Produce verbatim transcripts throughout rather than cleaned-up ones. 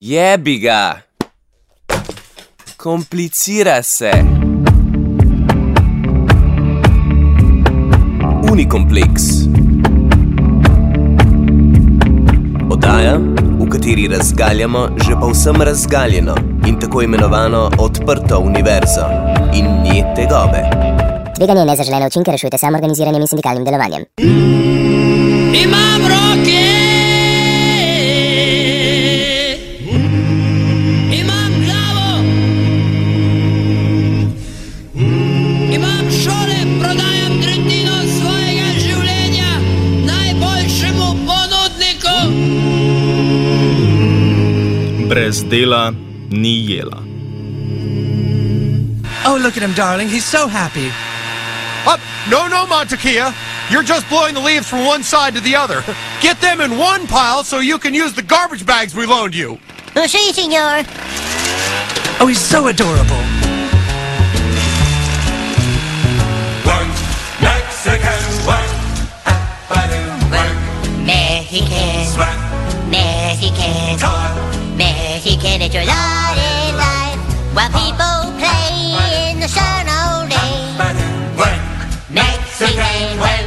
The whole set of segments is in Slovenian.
Jebi ga! Komplicira se. Unikompleks. Oddaja, v kateri razgaljamo že povsem razgaljeno in tako imenovano odprto univerzo in nje tegobe. Tveganje in nezaželene učinke rešujte samoorganiziranjem in sindikalnim delovanjem. Imam roke, imam glavo, imam šole, prodajam tretjino svojega življenja najboljšemu ponudniku. Brez dela ni jela. Oh, look at him, darling. He's so happy. Up! No, no, Montekia! You're just blowing the leaves from one side to the other. Get them in one pile so you can use the garbage bags we loaned you. Sí, señor. Oh, he's so adorable. Work, Mexican, work, work, Mexican, sweat, Mexican, talk, Mexican, it's your lot in life. While people play in the sun all day. work, Mexican, work.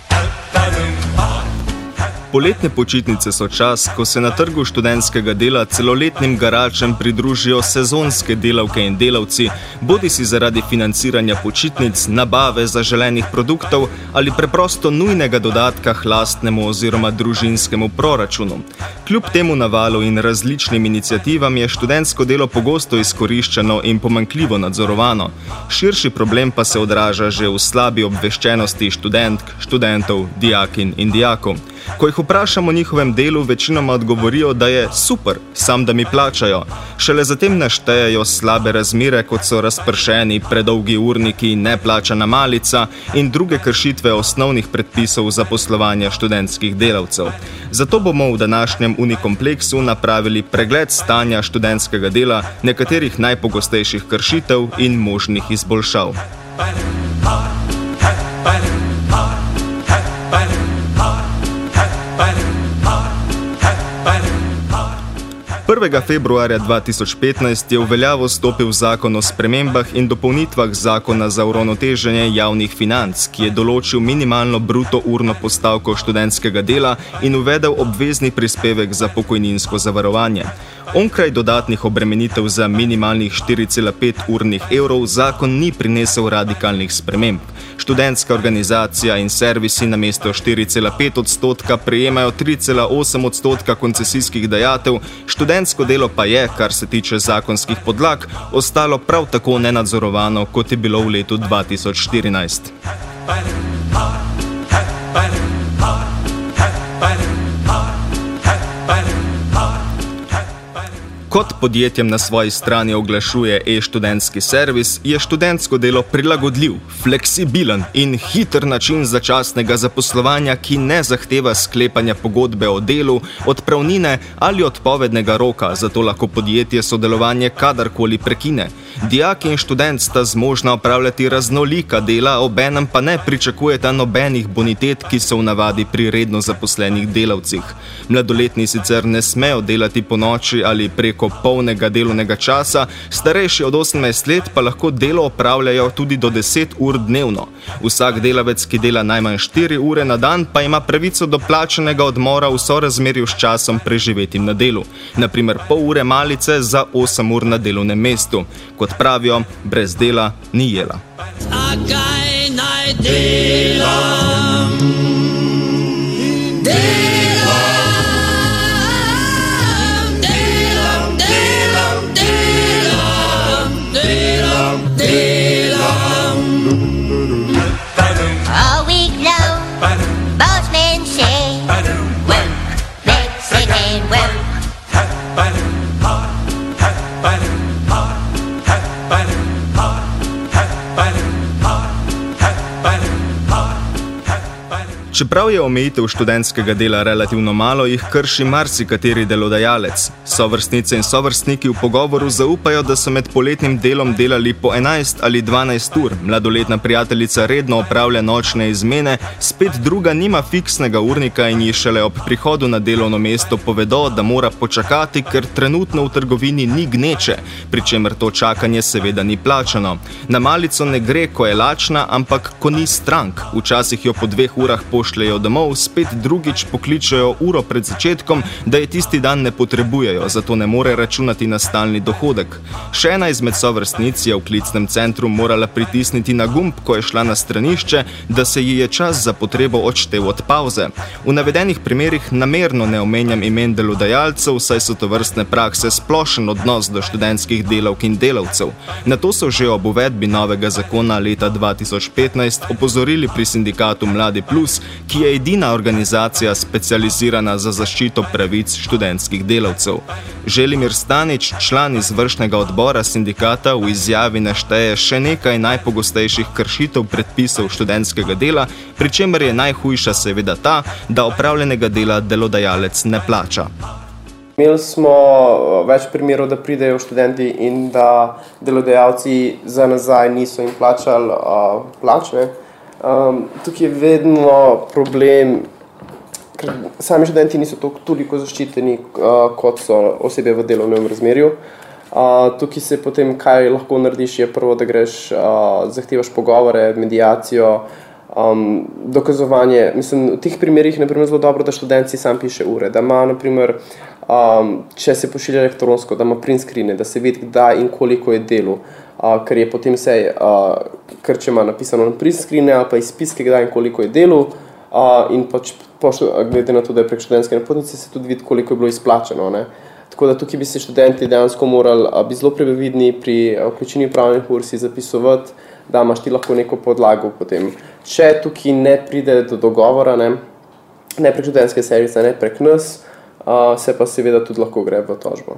Poletne počitnice so čas, ko se na trgu študentskega dela celoletnim garačem pridružijo sezonske delavke in delavci, bodisi zaradi financiranja počitnic, nabave zaželenih produktov ali preprosto nujnega dodatka k lastnemu oziroma družinskemu proračunu. Kljub temu navalu in različnim iniciativam je študentsko delo pogosto izkoriščeno in pomanjkljivo nadzorovano. Širši problem pa se odraža že v slabi obveščenosti študentk, študentov, dijakinj in dijakov. Ko jih vprašamo o njihovem delu, večinoma odgovorijo, da je super, sam da mi plačajo. Šele zatem naštejejo slabe razmere, kot so razpršeni, predolgi urniki, neplačana malica in druge kršitve osnovnih predpisov zaposlovanja študentskih delavcev. Zato bomo v današnjem Unikompleksu napravili pregled stanja študentskega dela, nekaterih najpogostejših kršitev in možnih izboljšav. prvega februarja dva tisoč petnajst je v veljavo stopil zakon o spremembah in dopolnitvah zakona za uravnoteženje javnih financ, ki je določil minimalno bruto urno postavko študentskega dela in uvedel obvezni prispevek za pokojninsko zavarovanje. Onkraj dodatnih obremenitev za minimalnih štiri cela pet urnih evrov zakon ni prinesel radikalnih sprememb. Študentska organizacija in servisi namesto štiri cela pet odstotka prejemajo tri cela osem odstotka koncesijskih dajatev, študentsko delo pa je, kar se tiče zakonskih podlag, ostalo prav tako nenadzorovano, kot je bilo v letu dva tisoč štirinajst. Kot podjetjem na svoji strani oglašuje e-študentski servis, je študentsko delo prilagodljiv, fleksibilen in hiter način začasnega zaposlovanja, ki ne zahteva sklepanja pogodbe o delu, odpravnine ali odpovednega roka, zato lahko podjetje sodelovanje kadarkoli prekine. Dijak in študent sta zmožna opravljati raznolika dela, obenem pa ne pričakujeta nobenih bonitet, ki so v navadi pri redno zaposlenih delavcih. Mladoletni sicer ne smejo delati po noči ali preko polnega delovnega časa, starejši od osemnajst let pa lahko delo opravljajo tudi do deset ur dnevno. Vsak delavec, ki dela najmanj štiri ure na dan, pa ima pravico do plačanega odmora v sorazmerju s časom preživetim na delu. Na primer pol ure malice za osem ur na delovnem mestu. Kot pravijo, brez dela ni jela. A kaj naj delam? Delam, delam, delam, delam, delam, delam. All week long, boss men say, work, Mexican work. Če Čeprav je omejitev študentskega dela relativno malo, jih krši marsikateri delodajalec. Sovrstnice in sovrstniki v pogovoru zaupajo, da so med poletnim delom delali po enajst ali dvanajst ur, mladoletna prijateljica redno opravlja nočne izmene, spet druga nima fiksnega urnika in ji šele ob prihodu na delovno mesto povedo, da mora počakati, ker trenutno v trgovini ni gneče, pri čemer to čakanje seveda ni plačano. Na malico ne gre, ko je lačna, ampak ko ni strank. Včasih jo po dveh urah pošljejo domov, spet drugič pokličejo uro pred začetkom, da je tisti dan ne potrebujejo, zato ne more računati na stalni dohodek. Še ena izmed sovrstnic je v klicnem centru morala pritisniti na gumb, ko je šla na stranišče, da se ji je čas za potrebo odštel od pauze. V navedenih primerih namerno ne omenjam imen delodajalcev, saj so tovrstne prakse splošen odnos do študentskih delavk in delavcev. Na to so že ob uvedbi novega zakona leta dva tisoč petnajst opozorili pri sindikatu Mladi Plus, ki je edina organizacija specializirana za zaščito pravic študentskih delavcev. Želimir Stanič, član izvršnega odbora sindikata, v izjavi našteje še nekaj najpogostejših kršitev predpisov študentskega dela, pri čemer je najhujša seveda ta, da opravljenega dela delodajalec ne plača. Imeli smo več primerov, da pridejo študenti in da delodajalci za nazaj niso jim plačali uh, plače. Um, tukaj je vedno problem, ker sami študenti niso toliko zaščiteni, uh, kot so osebe v delovnem razmerju. Uh, tukaj se potem, kaj lahko narediš, je prvo, da greš, uh, zahtevaš pogovore, mediacijo, um, dokazovanje. Mislim, v teh primerih je zelo dobro, da študent si sam piše ure, da ima, na primer, um, če se pošilja elektronsko, da ima print screene, da se vidi, kdaj in koliko je delu. Uh, ker je potem vse, uh, ker če ima napisano na print screene ali pa izpiske, kdaj in koliko je delu, uh, in pač pošlo, glede na to, da je prek študentske napotnice, se tudi vidi, koliko je bilo izplačeno, ne. Tako da tukaj bi se študenti dejansko morali uh, biti zelo previdni pri vključenju pravnih ur, si zapisovati, da imaš ti lahko neko podlago potem. Če tukaj ne pride do dogovora, ne, ne prek študentske servise, ne prek nas, uh, se pa seveda tudi lahko gre v tožbo.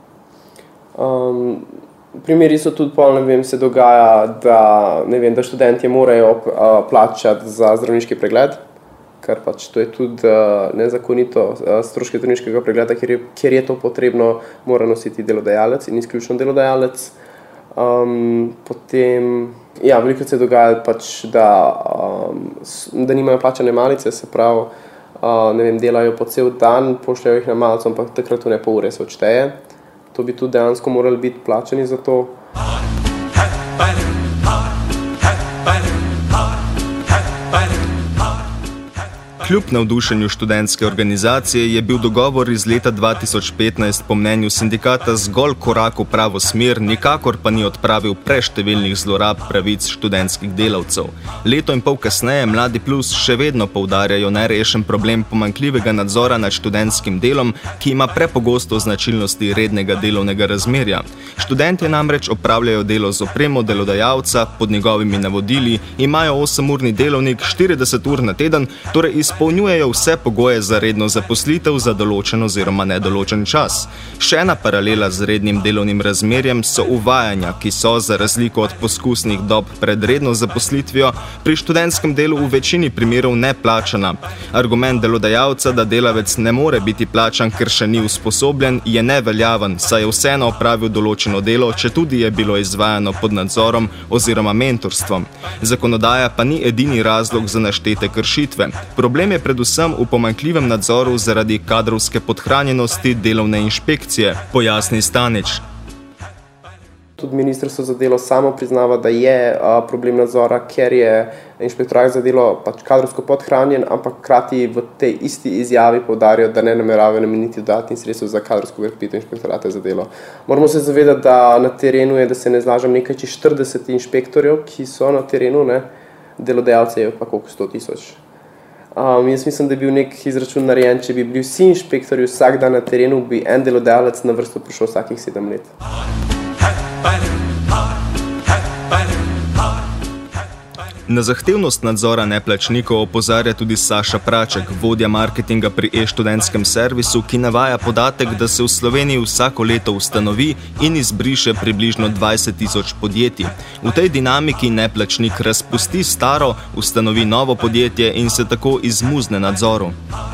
Um, Primeri so tudi pol, ne vem, se dogaja, da, ne vem, da študentje morajo uh, plačati za zdravniški pregled, ker pač to je tudi uh, nezakonito, uh, stroške zdravniškega pregleda, ker je, ker je to potrebno, mora nositi delodajalec in izključno delodajalec. Um, potem, ja, veliko se dogaja pač, da, um, da nimajo plačane malice, se pravi, uh, ne vem, delajo po cel dan, pošljajo jih na malico, ampak takrat v ne pol ure se odšteje. To bi tudi dejansko morali biti plačani za to. Kljub navdušenju študentske organizacije je bil dogovor iz leta dva tisoč petnajst po mnenju sindikata zgolj korak v pravo smer, nikakor pa ni odpravil preštevilnih zlorab pravic študentskih delavcev. Leto in pol kasneje Mladi Plus še vedno poudarjajo nerešen problem pomanjkljivega nadzora nad študentskim delom, ki ima prepogosto značilnosti rednega delovnega razmerja. Študentje namreč opravljajo delo z opremo delodajalca pod njegovimi navodili, imajo osemurni delovnik, štirideset ur na teden, torej iz izpolnjujejo vse pogoje za redno zaposlitev za določen oziroma nedoločen čas. Še ena paralela z rednim delovnim razmerjem so uvajanja, ki so, za razliko od poskusnih dob pred redno zaposlitvijo, pri študentskem delu v večini primerov neplačana. Argument delodajalca, da delavec ne more biti plačan, ker še ni usposobljen, je neveljaven, saj je vseeno opravil določeno delo, četudi je bilo izvajano pod nadzorom oziroma mentorstvom. Zakonodaja pa ni edini razlog za naštete kršitve. Problem je predvsem v pomanjkljivem nadzoru zaradi kadrovske podhranjenosti delovne inšpekcije, pojasni Stanič. Tudi ministrstvo za delo samo priznava, da je a, problem nadzora, ker je inšpektorat za delo pač kadrovsko podhranjen, ampak hkrati v tej isti izjavi poudarjajo, da ne nameravajo nameniti dodatnih sredstev za kadrovsko krepitev inšpektorata za delo. Moramo se zavedati, da na terenu je, da se ne zlažem, nekaj čez štirideset inšpektorjev, ki so na terenu, ne, delodajalce je pa koliko sto tisoč. Um, jaz mislim, da je bil nek izračun narejen, če bi bili vsi inšpektorji vsak dan na terenu, bi en delodajalec na vrsto prišel vsakih sedem let. Na zahtevnost nadzora neplačnikov opozarja tudi Saša Praček, vodja marketinga pri e-študentskem servisu, ki navaja podatek, da se v Sloveniji vsako leto ustanovi in izbriše približno dvajset tisoč podjetij. V tej dinamiki neplačnik razpusti staro, ustanovi novo podjetje in se tako izmuzne nadzoru.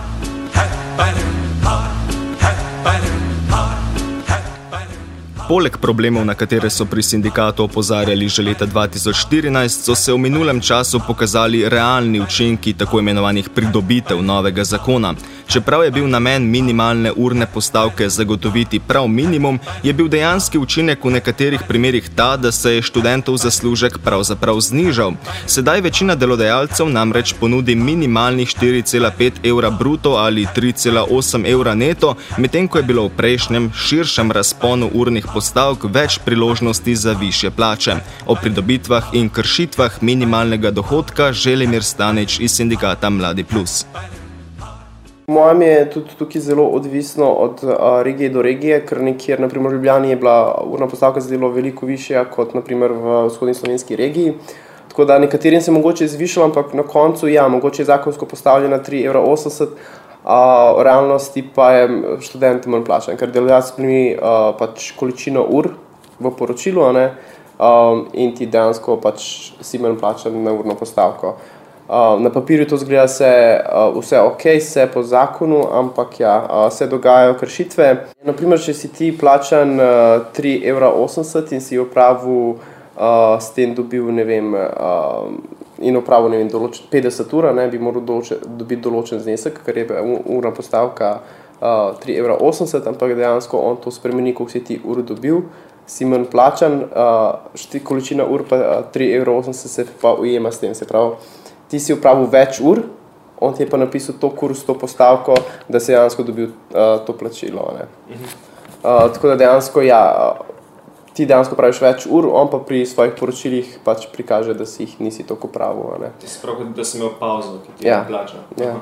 Poleg problemov, na katere so pri sindikatu opozarjali že leta dva tisoč štirinajst, so se v minulem času pokazali realni učinki tako imenovanih pridobitev novega zakona. Čeprav je bil namen minimalne urne postavke zagotoviti prav minimum, je bil dejanski učinek v nekaterih primerih ta, da se je študentov zaslužek pravzaprav znižal. Sedaj večina delodajalcev namreč ponudi minimalnih štiri cela pet evra bruto ali tri cela osem evra neto, medtem ko je bilo v prejšnjem širšem razponu urnih postavk več priložnosti za višje plače. O pridobitvah in kršitvah minimalnega dohodka Želimir Stanič iz sindikata Mladi plus. Mojem je tudi tukaj zelo odvisno od uh, regije do regije, ker nekjer, naprimer v Ljubljani je bila urna postavka zelo veliko višja kot naprimer v vzhodni slovenski regiji. Tako da nekaterim se mogoče zvišalo, ampak na koncu, ja, mogoče je zakonsko postavljena tri evra osemdeset, a v realnosti pa je študent manj plačan, ker delodajalec spremeni uh, pač količino ur v poročilu, a ne, um, in ti dejansko pač si manj plačan na urno postavko. Uh, na papirju to zgleda se uh, vse ok, vse po zakonu, ampak ja, uh, se dogajajo kršitve. Naprimer, če si ti plačan uh, tri evra osemdeset in si opravil uh, s tem dobil, ne vem, uh, in opravil, ne vem, določen, petdeset ur, ne, bi moral določen, dobiti določen znesek, ker je urna postavka uh, tri evra osemdeset, ampak dejansko on to spremeni, koliko si ti ur dobil, si manj plačan, uh, količina ur pa uh, tri evra osemdeset se pa ujema s tem, se pravi, ti si opravil več ur, on ti je pa napisal to kurs, to postavko, da si dejansko dobil uh, to plačilo. Ne. Uh, tako da dejansko, ja, ti dejansko praviš več ur, on pa pri svojih poročilih pač prikaže, da si jih nisi toliko pravil. Ne. Ti si prav, da si imel pauzo, ki ti ja. je plača. Ja.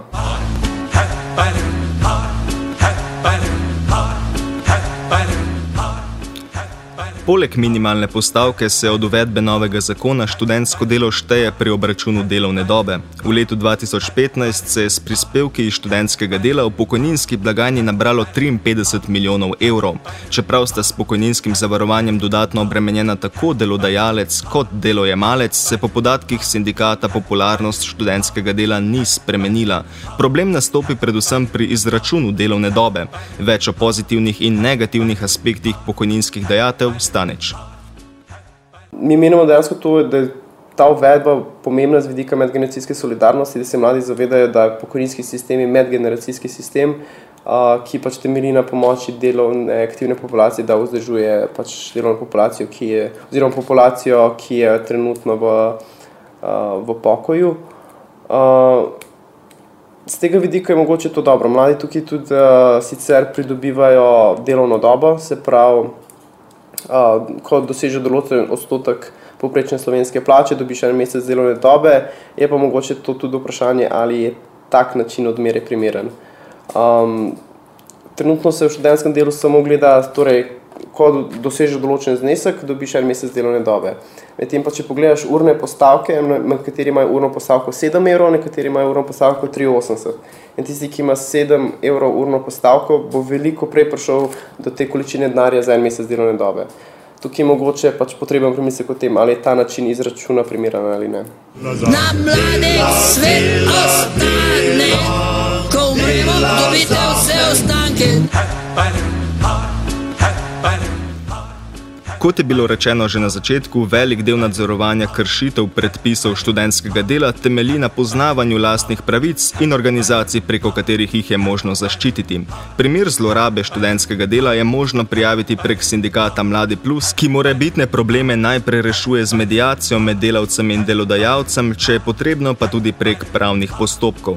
Poleg minimalne postavke se od uvedbe novega zakona študentsko delo šteje pri obračunu delovne dobe. V letu dva tisoč petnajst se je s prispevki iz študentskega dela v pokojninski blagajni nabralo triinpetdeset milijonov evrov. Čeprav sta s pokojninskim zavarovanjem dodatno obremenjena tako delodajalec kot delojemalec, se po podatkih sindikata popularnost študentskega dela ni spremenila. Problem nastopi predvsem pri izračunu delovne dobe. Več o pozitivnih in negativnih aspektih pokojninskih dajatev Stanič. Mi menimo dejansko to, da je ta uvedba pomembna z vidika medgeneracijske solidarnosti, da se mladi zavedajo, da je pokojninski sistem in medgeneracijski sistem, uh, ki pač temelji na pomoči delovne aktivne populacije, da vzdržuje pač delovno populacijo, ki je, oziroma populacijo, ki je trenutno v, uh, v pokoju. Uh, z tega vidika je mogoče to dobro. Mladi tukaj tudi uh, sicer pridobivajo delovno dobo, se pravi, Uh, ko doseže določen odstotek povprečne slovenske plače, dobiš en mesec delovne dobe, je pa mogoče to tudi vprašanje, ali je tak način odmere primeren. Um, trenutno se v študentskem delu samo gleda, torej, ko dosežeš določen znesek, dobiš en mesec delovne dobe. Medtem pa, če pogledaš urne postavke, med kateri imajo urno postavko sedem evrov, nekateri imajo urno postavko tri osemdeset. In tisti, ki ima sedem evrov urno postavko, bo veliko prej prišel do te količine denarja za en mesec delovne dobe. Tukaj je mogoče pač potreben premislek o tem, ali je ta način izračuna primeren ali ne. Na mladih svet ostane, ko umremo, dobite vse ostanke. Kot je bilo rečeno že na začetku, velik del nadzorovanja kršitev predpisov študentskega dela temelji na poznavanju lastnih pravic in organizacij, preko katerih jih je možno zaščititi. Primer zlorabe študentskega dela je možno prijaviti prek sindikata Mladi plus, ki morebitne probleme najprej rešuje z mediacijo med delavcem in delodajalcem, če je potrebno pa tudi prek pravnih postopkov.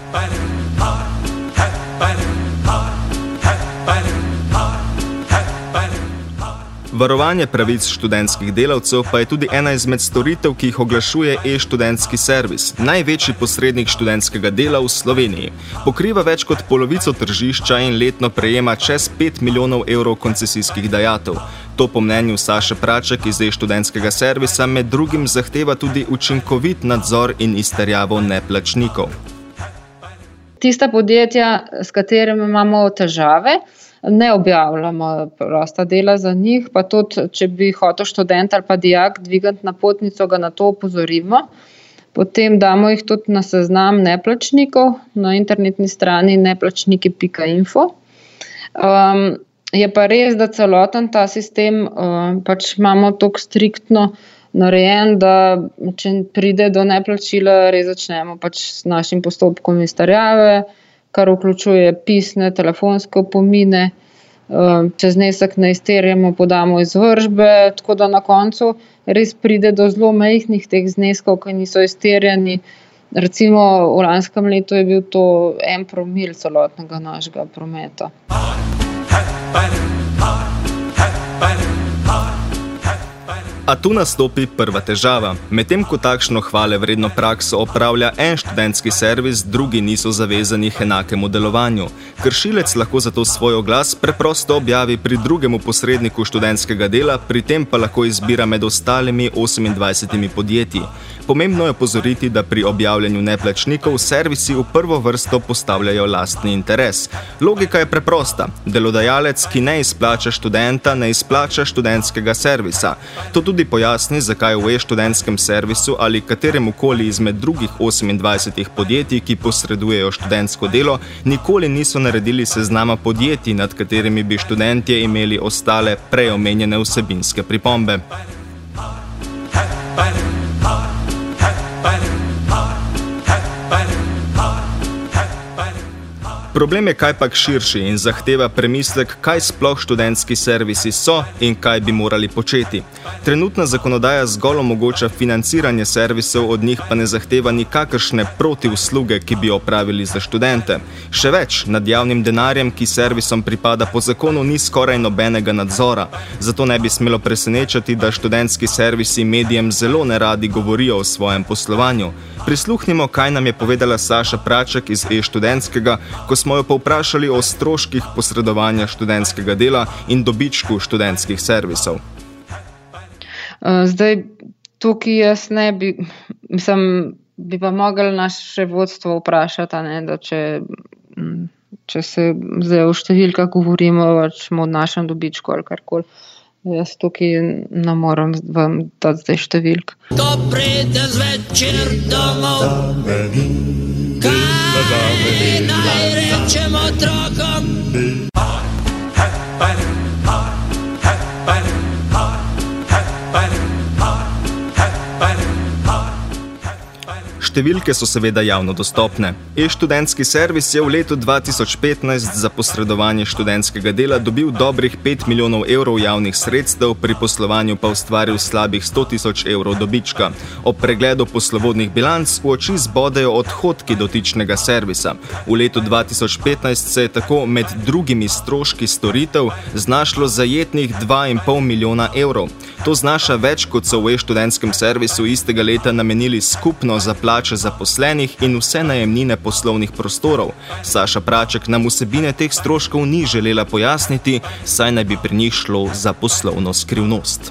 Varovanje pravic študentskih delavcev pa je tudi ena izmed storitev, ki jih oglašuje e-študentski servis, največji posrednik študentskega dela v Sloveniji. Pokriva več kot polovico tržišča in letno prejema čez pet milijonov evrov koncesijskih dajatev. To po mnenju Saše Praček iz e-študentskega servisa med drugim zahteva tudi učinkovit nadzor in izterjavo neplačnikov. Tista podjetja, s katerimi imamo težave, ne objavljamo prosta dela za njih, pa tudi, če bi hotel študent ali pa dijak dvigati napotnico, ga na to opozorimo. Potem damo jih tudi na seznam neplačnikov na internetni strani neplačniki pika info. Um, je pa res, da celoten ta sistem um, pač imamo tako striktno narejen, da če pride do neplačila, res začnemo pač s našim postopkom izterjave, kar vključuje pisne, telefonske opomine, čez znesek ne izterjamo, podamo izvršbe, tako da na koncu res pride do zelo majhnih teh zneskov, ki niso izterjani. Recimo v lanskem letu je bil to en promil celotnega našega prometa. A tu nastopi prva težava. Medtem ko takšno hvale vredno prakso opravlja en študentski servis, drugi niso zavezani k enakemu delovanju. Kršilec lahko zato svoj oglas preprosto objavi pri drugemu posredniku študentskega dela, pri tem pa lahko izbira med ostalimi osemindvajsetimi podjetji. Pomembno je opozoriti, da pri objavljanju neplačnikov servisi v prvo vrsto postavljajo lastni interes. Logika je preprosta. Delodajalec, ki ne izplača študenta, ne izplača študentskega servisa. To tudi pojasni, zakaj v e-študentskem servisu ali kateremukoli izmed drugih osemindvajsetih podjetij, ki posredujejo študentsko delo, nikoli niso naredili seznama podjetij, nad katerimi bi študentje imeli ostale prej omenjene vsebinske pripombe. Problem je kajpak širši in zahteva premislek, kaj sploh študentski servisi so in kaj bi morali početi. Trenutna zakonodaja zgolj omogoča financiranje servisov, od njih pa ne zahteva nikakršne protiusluge, ki bi opravili za študente. Še več, nad javnim denarjem, ki servisom pripada po zakonu, ni skoraj nobenega nadzora. Zato ne bi smelo presenečati, da študentski servisi medijem zelo neradi govorijo o svojem poslovanju. Prisluhnimo, kaj nam je povedala Saša Praček iz e-študentskega, ko smo jo povprašali o stroških posredovanja študentskega dela in dobičku študentskih servisov. Zdaj, tukaj jaz ne bi, mislim, bi pa mogli naše vodstvo vprašati, ne, da če, če se zdaj v številkah govorimo o našem dobičku ali karkoli. Jaz tukaj ne moram vam dati zdaj številk. Ko pride zvečer domov, kaj naj rečem otrokom? Številke so seveda javno dostopne. E-študentski servis je v letu dva tisoč petnajst za posredovanje študentskega dela dobil dobrih pet milijonov evrov javnih sredstev, pri poslovanju pa ustvaril slabih sto tisoč evrov dobička. Ob pregledu poslovodnih bilanc v oči zbodejo odhodki dotičnega servisa. V letu dva tisoč petnajst se je tako med drugimi stroški storitev znašlo zajetnih dva in pol milijona evrov. To znaša več, kot so v e-študentskem servisu istega leta namenili skupno za plače zaposlenih in vse najemnine poslovnih prostorov. Saša Praček nam vsebine teh stroškov ni želela pojasniti, saj naj bi pri njih šlo za poslovno skrivnost.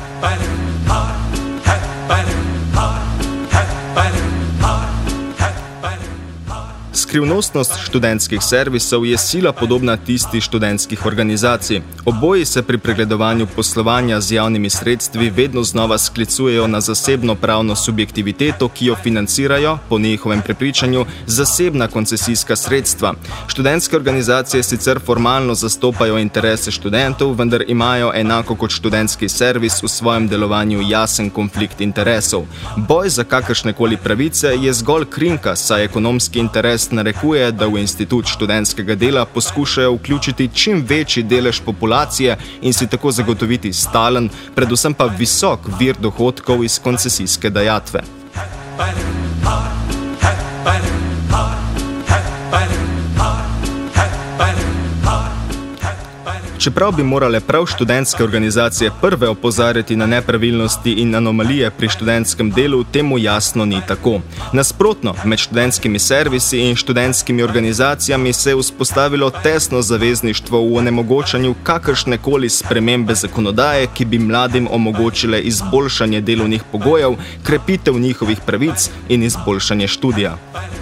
Skrivnostnost študentskih servisov je sila podobna tisti študentskih organizacij. Oboji se pri pregledovanju poslovanja z javnimi sredstvi vedno znova sklicujejo na zasebno pravno subjektiviteto, ki jo financirajo, po njihovem prepričanju, zasebna koncesijska sredstva. Študentske organizacije sicer formalno zastopajo interese študentov, vendar imajo enako kot študentski servis v svojem delovanju jasen konflikt interesov. Boj za kakršnekoli pravice je zgolj krinka, saj ekonomski interes narekuje, da v institut študentskega dela poskušajo vključiti čim večji delež populacije in si tako zagotoviti stalen, predvsem pa visok vir dohodkov iz koncesijske dajatve. Čeprav bi morale prav študentske organizacije prve opozarjati na nepravilnosti in anomalije pri študentskem delu, temu jasno ni tako. Nasprotno, med študentskimi servisi in študentskimi organizacijami se je vzpostavilo tesno zavezništvo v onemogočanju kakršnekoli spremembe zakonodaje, ki bi mladim omogočile izboljšanje delovnih pogojev, krepitev njihovih pravic in izboljšanje študija.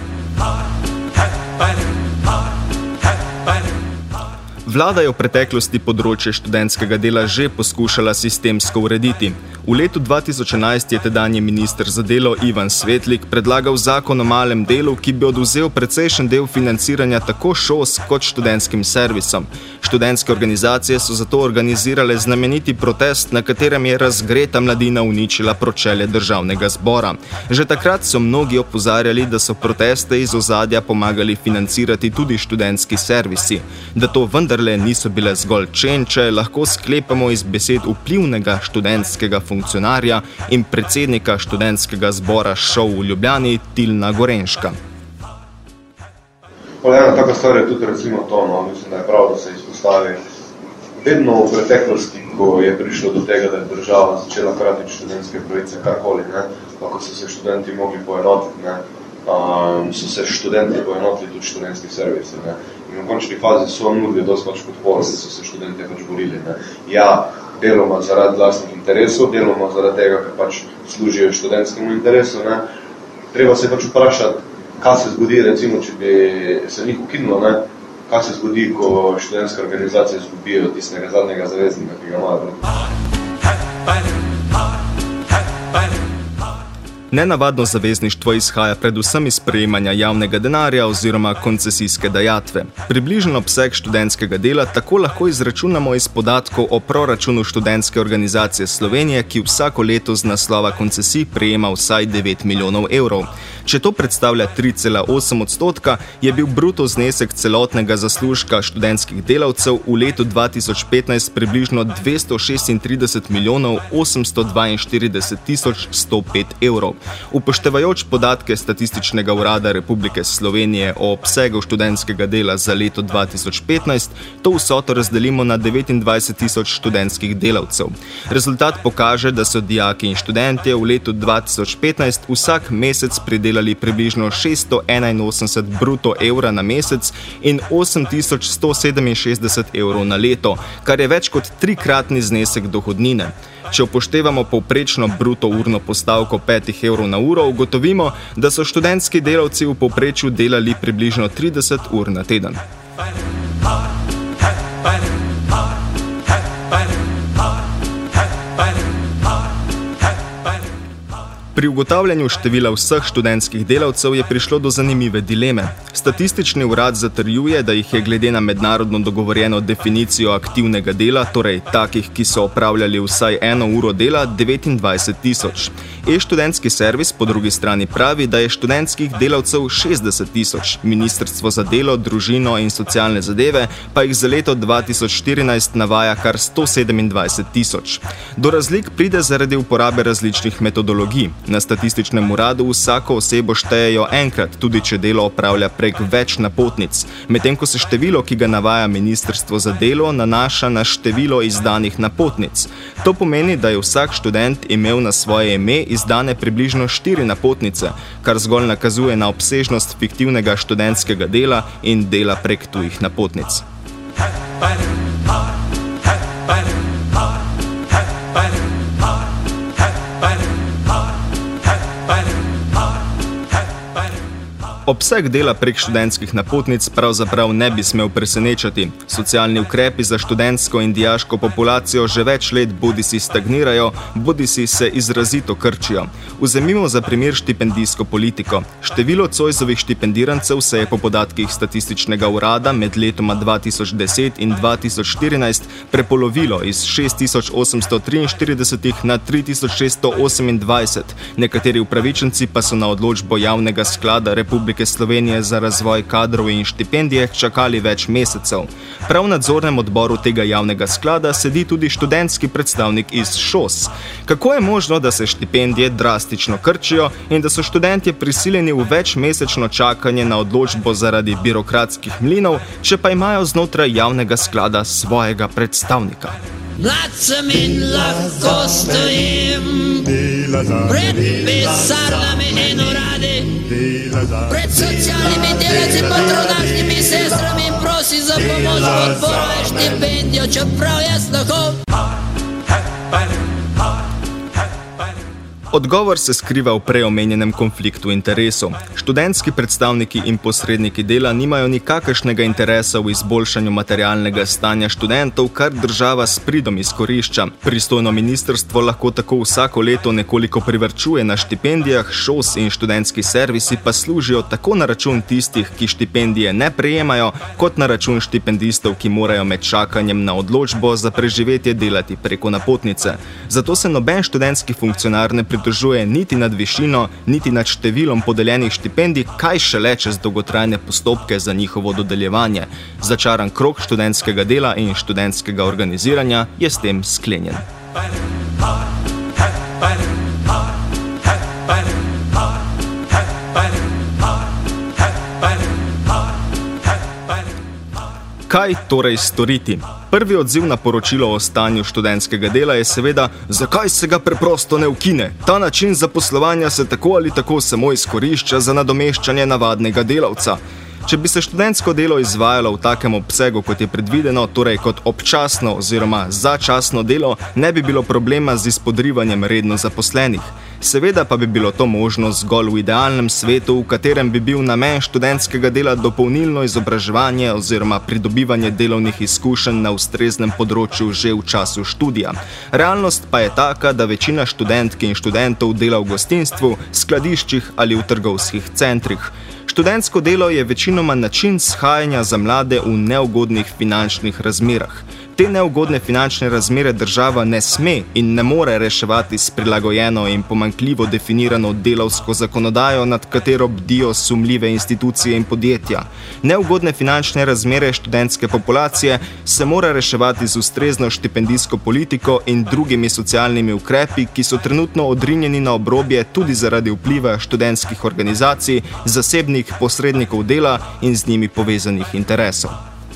Vlada je v preteklosti področje študentskega dela že poskušala sistemsko urediti. V letu dva tisoč enajst je tedanji minister za delo Ivan Svetlik predlagal zakon o malem delu, ki bi odvzel precejšen del financiranja tako šols kot študentskim servisom. Študentske organizacije so zato organizirale znameniti protest, na katerem je razgreta mladina uničila pročelje državnega zbora. Že takrat so mnogi opozarjali, da so proteste iz ozadja pomagali financirati tudi študentski servisi. Da to vendarle niso bile zgolj čenče, lahko sklepamo iz besed vplivnega študentskega funkcionarja in predsednika študentskega zbora ŠOU v Ljubljani Tilna Gorenška. Ena taka stvar je tudi recimo to, no, mislim, da je prav, da se izpostavi. Vedno v preteklosti, ko je prišlo do tega, da je država začela kratiti študentske pravice, karkoli, ne, ko so se študenti mogli poenotiti, ne, um, so se študenti poenotili tudi študentski servisi, ne. In v končni fazi so nudili dosti pač podporo, da so se študenti pač borili, ne. Ja, deloma zaradi vlastnih interesov, deloma zaradi tega, ker pač služijo študentskemu interesu, ne. Treba se pač vprašati, kaj se zgodi, recimo, če bi se njih ukinilo, ne, kaj se zgodi, ko študentske organizacije izgubijo tistega zadnjega zaveznika, ki ga imajo. Nenavadno zavezništvo izhaja predvsem iz prejemanja javnega denarja oziroma koncesijske dajatve. Približen obseg študentskega dela tako lahko izračunamo iz podatkov o proračunu študentske organizacije Slovenije, ki vsako leto z naslova koncesij prejema vsaj devet milijonov evrov. Če to predstavlja tri cela osem odstotka, je bil bruto znesek celotnega zaslužka študentskih delavcev v letu dva tisoč petnajst približno dvesto šestintrideset milijonov osemsto dvainštirideset tisoč sto pet evrov. Upoštevajoč podatke Statističnega urada Republike Slovenije o obsegu študentskega dela za leto dva tisoč petnajst, to vsoto razdelimo na devetindvajset tisoč študentskih delavcev. Rezultat pokaže, da so dijaki in študentje v letu dva tisoč petnajst vsak mesec pridelali približno šeststo enainosemdeset bruto evra na mesec in osem tisoč sto sedeminšestdeset evrov na leto, kar je več kot trikratni znesek dohodnine. Če upoštevamo povprečno bruto urno postavko petih evrov na uro, ugotovimo, da so študentski delavci v povprečju delali približno trideset ur na teden. Pri ugotavljanju števila vseh študentskih delavcev je prišlo do zanimive dileme. Statistični urad zatrjuje, da jih je glede na mednarodno dogovorjeno definicijo aktivnega dela, torej takih, ki so opravljali vsaj eno uro dela, devetindvajset tisoč. E-študentski servis po drugi strani pravi, da je študentskih delavcev šestdeset tisoč. Ministrstvo za delo, družino in socialne zadeve pa jih za leto dva tisoč štirinajst navaja kar sto sedemindvajset tisoč. Do razlik pride zaradi uporabe različnih metodologij. Na statističnem uradu vsako osebo štejejo enkrat, tudi če delo opravlja prek več napotnic, medtem ko se število, ki ga navaja Ministrstvo za delo, nanaša na število izdanih napotnic. To pomeni, da je vsak študent imel na svoje ime izdane približno štiri napotnice, kar zgolj nakazuje na obsežnost fiktivnega študentskega dela in dela prek tujih napotnic. Obseg dela prek študentskih napotnic pravzaprav ne bi smel presenečati. Socialni ukrepi za študentsko in dijaško populacijo že več let bodisi stagnirajo, bodisi se izrazito krčijo. Vzemimo za primer štipendijsko politiko. Število Zoisovih štipendirancev se je po podatkih Statističnega urada med letoma dva tisoč deset in dva tisoč štirinajst prepolovilo iz šest tisoč osemsto triinštirideset na tri tisoč šeststo osemindvajset. Nekateri upravičenci pa so na odločbo Javnega sklada Republike Republike Slovenije za razvoj kadrov in štipendije čakali več mesecev. Prav v nadzornem odboru tega javnega sklada sedi tudi študentski predstavnik iz ŠOS. Kako je možno, da se štipendije drastično krčijo in da so študentje prisiljeni v večmesečno čakanje na odločbo zaradi birokratskih mlinov, če pa imajo znotraj javnega sklada svojega predstavnika? Mlad sem in lahko stojim pred pisarnami in uradi, pred socialnimi delavci, patronažnimi sestrami in prosi za pomoč, podporo in štipendijo, čeprav jaz lahko. Odgovor se skriva v preomenjenem konfliktu interesov. Študentski predstavniki in posredniki dela nimajo nikakršnega interesa v izboljšanju materialnega stanja študentov, kar država s pridom izkorišča. Pristojno ministrstvo lahko tako vsako leto nekoliko privarčuje na štipendijah, ŠOS in študentski servisi pa služijo tako na račun tistih, ki štipendije ne prejemajo, kot na račun štipendistov, ki morajo med čakanjem na odločbo za preživetje delati preko napotnice. Zato se noben študentski funkcionar ne pritožuje niti nad višino, niti nad številom podeljenih štipendij, kaj šele čez dolgotrajne postopke za njihovo dodeljevanje. Začaran krog študentskega dela in študentskega organiziranja je s tem sklenjen. Kaj torej storiti? Prvi odziv na poročilo o stanju študentskega dela je seveda, zakaj se ga preprosto ne ukine. Ta način zaposlovanja se tako ali tako samo izkorišča za nadomeščanje navadnega delavca. Če bi se študentsko delo izvajalo v takem obsegu, kot je predvideno, torej kot občasno oziroma začasno delo, ne bi bilo problema z izpodrivanjem redno zaposlenih. Seveda pa bi bilo to možno zgolj v idealnem svetu, v katerem bi bil namen študentskega dela dopolnilno izobraževanje oziroma pridobivanje delovnih izkušenj na ustreznem področju že v času študija. Realnost pa je taka, da večina študentk in študentov dela v gostinstvu, skladiščih ali v trgovskih centrih. Študentsko delo je večinoma način shajanja za mlade v neugodnih finančnih razmerah. Te neugodne finančne razmere država ne sme in ne more reševati s prilagojeno in pomanjkljivo definirano delavsko zakonodajo, nad katero bdijo sumljive institucije in podjetja. Neugodne finančne razmere študentske populacije se mora reševati z ustrezno štipendijsko politiko in drugimi socialnimi ukrepi, ki so trenutno odrinjeni na obrobje tudi zaradi vpliva študentskih organizacij, zasebnih posrednikov dela in z njimi povezanih interesov.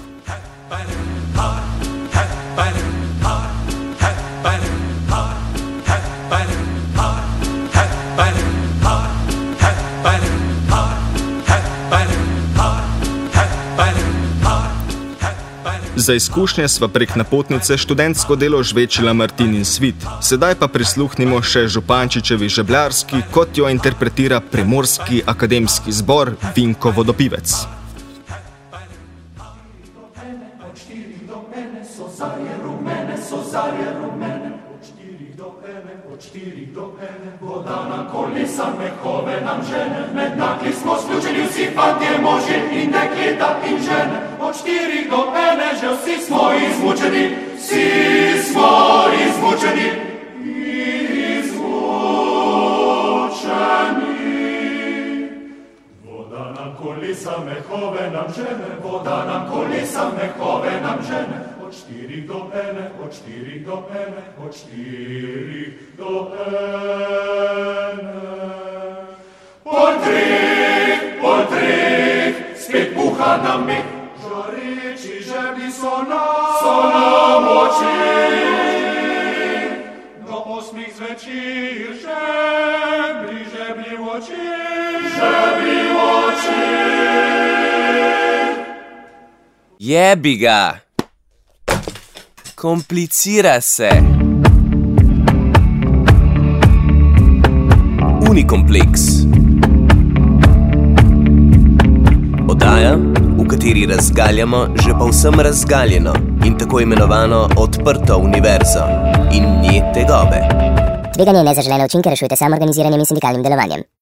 Za izkušnje sva prek napotnice študentsko delo žvečila Martin in Svit. Sedaj pa prisluhnimo še Župančičevi žebljarski, kot jo interpretira Primorski akademski zbor Vinko Vodopivec. Voda nam kolesa, mehove nam žene, med nakli smo sključeni vsi fantje, možje in dekleta in žene. Od štirih do ene že vsi smo izmučeni, vsi smo izmučeni, izmučeni. Voda nam kolesa, mehove nam žene, voda nam kolesa, mehove nam žene. Od štirih do ene, od štirih do ene, od štirih do ene. Pol treh, pol treh, spet puha nam meh. Žareči žeblji so nam, so nam oči. Do osmih zvečer žeblji, žeblji v oči, žeblji v oči. Jebi ga! Komplicira se. Unikompleks. Oddaja, v kateri razgaljamo že povsem razgaljeno in tako imenovano odprto univerzo in nje tegobe. Tveganje in nezaželene učinke rešujte samoorganiziranjem in sindikalnim delovanjem.